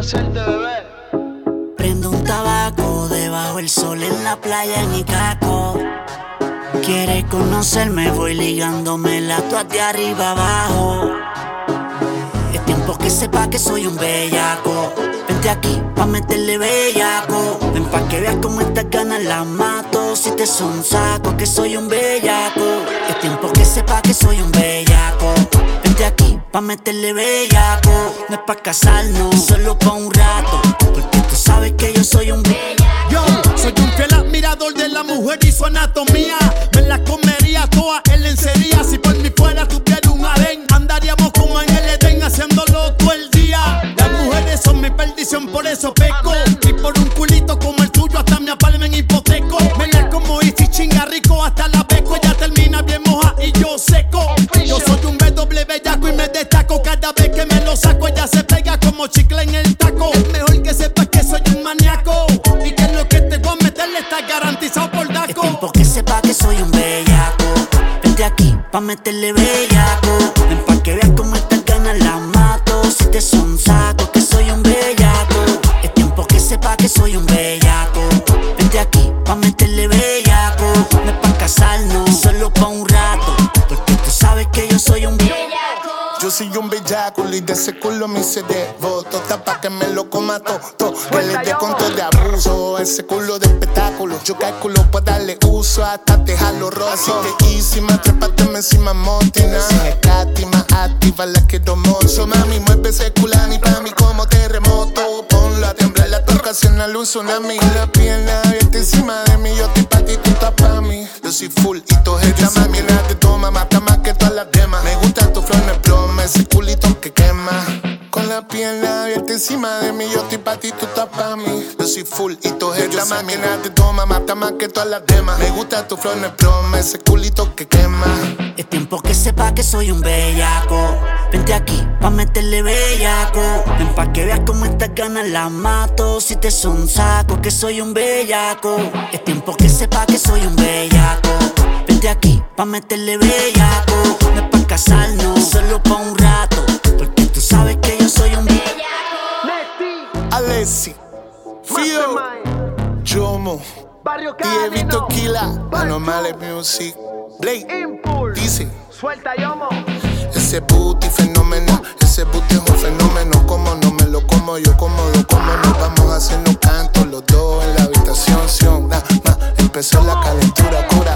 hacerte, bebé. Prendo un tabaco debajo el sol en la playa en Icaco. Quiere conocerme, voy ligándome la toa de arriba abajo. Es tiempo que sepa que soy un bellaco. Vente aquí pa' meterle bellaco. Ven pa' que veas cómo estas ganas las mato. Si te son saco que soy un bellaco. Es tiempo que sepa que soy un bellaco. Vente aquí pa' meterle bellaco. No es pa' casarnos, solo pa' un rato. Porque tú sabes que yo soy un bellaco. Yo soy un fiel admirador de la mujer y su anatomía. Me la comería toda en lencería. Si por mí fuera tuviera un harén, andaríamos como en el Edén haciéndolo todo el día. Las mujeres son mi perdición, por eso peco. Y por un culito como el tuyo hasta me apalme en hipoteco. Me la como y si chinga rico hasta la beco. Ella termina bien moja y yo seco. Yo soy un W bellaco y me destaco. Cada vez que me lo saco ella se pega como chicle en el taco. Es mejor que sepas que soy un maníaco. Y que lo que te voy a meter le está garantizado por daco. Es tiempo que sepa que soy un bellaco. Vente aquí pa' meterle bellaco. Ven pa' que veas cómo estas ganas las mato. Si te son saco que soy un bellaco. Es tiempo que sepa que soy un bellaco. Vente aquí pa' meterle bellaco. No es pa' casarnos, solo pa' un rato. Porque tú sabes que yo soy un bellaco. Yo soy un bellaco y de ese culo me hice devoto. Tapa que me lo coma todo, que le dé conto de abuso. Ese culo de espectáculo, yo calculo pa' darle uso hasta dejarlo roto. Así que easy, más trépateme encima, montina. Escatima, activa, la quiero mozo. Mami, mueve ese culani pa' mí como terremoto. Ponlo a temblar, la toca haciendo un tsunami. La pierna abierta encima de mí, yo estoy pa' ti, tú estás pa' mí. Yo soy full y todo es drama, mira te toma, mata más que todas las demás. Me gusta tu flor, no es broma, ese culito que quema. Con la pierna abierta encima de mí, yo estoy pa' ti, tú estás pa' mí. Yo soy full y todo es drama, mira te toma, mata más que todas las demás. Me gusta tu flor, no es broma, ese culito que quema. Es tiempo que sepa que soy un bellaco. Vente aquí pa' meterle bellaco. Ven pa' que veas cómo estas ganas las mato. Si te son saco que soy un bellaco. Es tiempo que sepa que soy un bellaco. Vente aquí pa' meterle bellaco. No es pa' casarnos, solo pa' un rato. Porque tú sabes que yo soy un bellaco. Alessi, Fio, Jomo, Barrio Dievito Cadino, Kila, Anomales Music, Blake, Impulse, dice. suelta Yomo. Ese booty fenómeno, ese booty es un fenómeno. Como no me lo como, yo como lo como. Nos vamos haciendo canto los dos en la habitación. Nada más empezó la calentura, cura.